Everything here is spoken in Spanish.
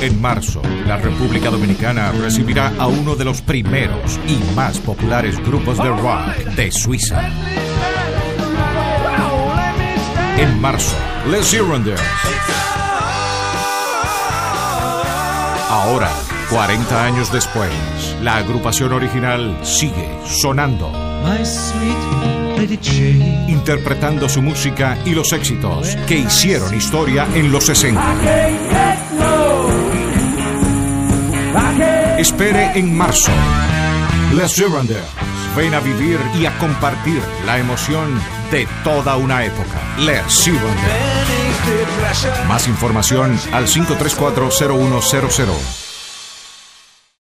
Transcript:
En marzo, la República Dominicana recibirá a uno de los primeros y más populares grupos de rock de Suiza. En marzo, Les Girondins. Ahora, 40 años después, la agrupación original sigue sonando, interpretando su música y los éxitos que hicieron historia en los 60. Espere en marzo. Les Girondins. Ven a vivir y a compartir la emoción de toda una época. Les Girondins. Más información al 534-0100.